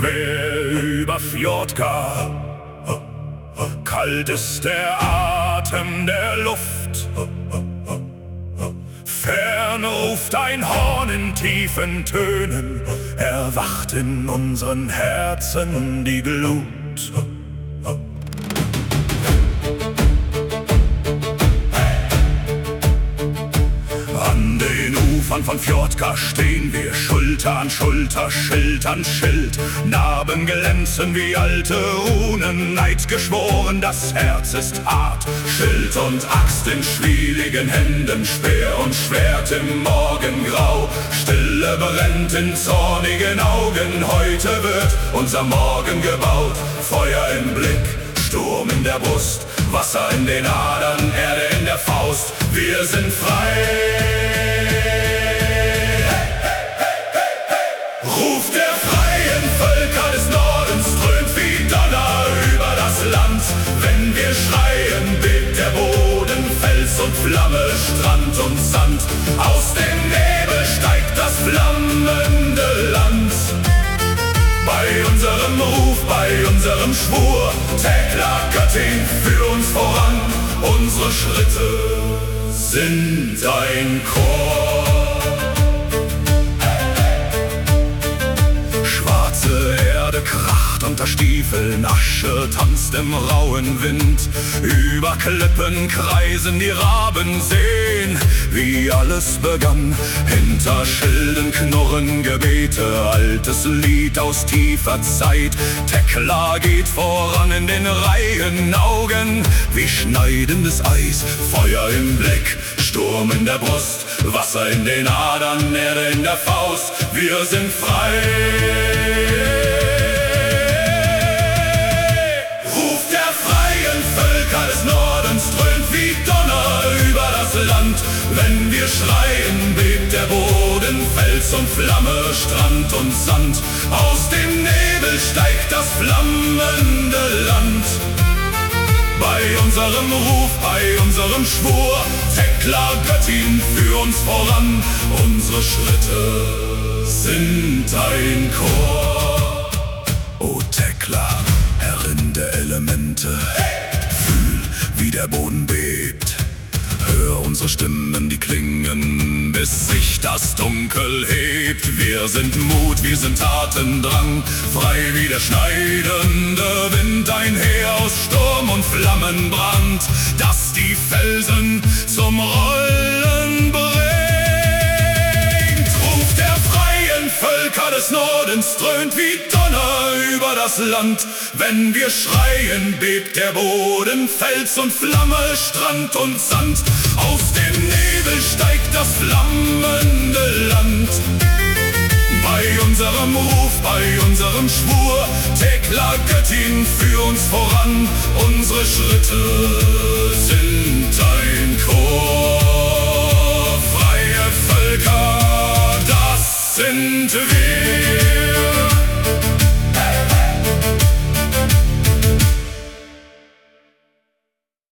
quer über Fjordka. Kalt ist der Atem der Luft. Fern ruft ein Horn in tiefen Tönen, erwacht in unseren Herzen die Glut. An den Ufern von Fjordka stehen wir Schulter an Schulter, Schild an Schild. Narben glänzen wie alte Runen, Neid geschworen, das Herz ist hart. Schild und Axt in schwieligen Händen, Speer und Schwert im Morgengrau. Stille brennt in zornigen Augen, heute wird unser Morgen gebaut. Feuer im Blick, Sturm in der Brust, Wasser in den Adern, Erde in der Faust. Wir sind frei. Ruf der freien Völker des Nordens dröhnt wie Donner über das Land. Wenn wir schreien, bebt der Boden, Fels und Flamme, Strand und Sand. Aus dem Nebel steigt das flammende Land. Bei unserem Ruf, bei unserem Schwur, Tekla Göttin, führ uns voran. Unsere Schritte sind ein Chor. Schwarze Erde kracht unter Stiefeln, Asche tanzt im rauen Wind. Über Klippen kreisen die Raben, sehen, wie alles begann. Hinter Schilden knurren Gebete, altes Lied aus tiefer Zeit. Tekla geht voran in den Reihen, Augen wie schneidendes Eis. Feuer im Blick, Sturm in der Brust, Wasser in den Adern, Erde in der Faust. Wir sind frei. Ruf der freien Völker des Nordens dröhnt wie Donner über das Land. Wenn wir schreien, bebt der Boden, Fels und Flamme, Strand und Sand. Aus dem Nebel steigt das flammende Land. Bei unserem Ruf, bei unserem Schwur, Tekla Göttin, führ uns voran. Unsere Schritte sind ein Chor. O Tekla, Herrin der Elemente, fühl, wie der Boden bebt. Hör unsere Stimmen, die klingen, bis sich das Dunkel hebt. Wir sind Mut, wir sind Tatendrang, frei wie der schneidende Wind. Ein Heer aus Sturm und Flammenbrand, das die Felsen zum Rollen bringt. Ruf der freien Völker des Nordens dröhnt wie Donner über das Land. Wenn wir schreien, bebt der Boden, Fels und Flamme, Strand und Sand. Aus dem Nebel steigt das flammende Land. Bei unserem Ruf, bei unserem Schwur, Tekla Göttin, führ uns voran. Unsere Schritte sind ein Chor. Freie Völker, das sind wir.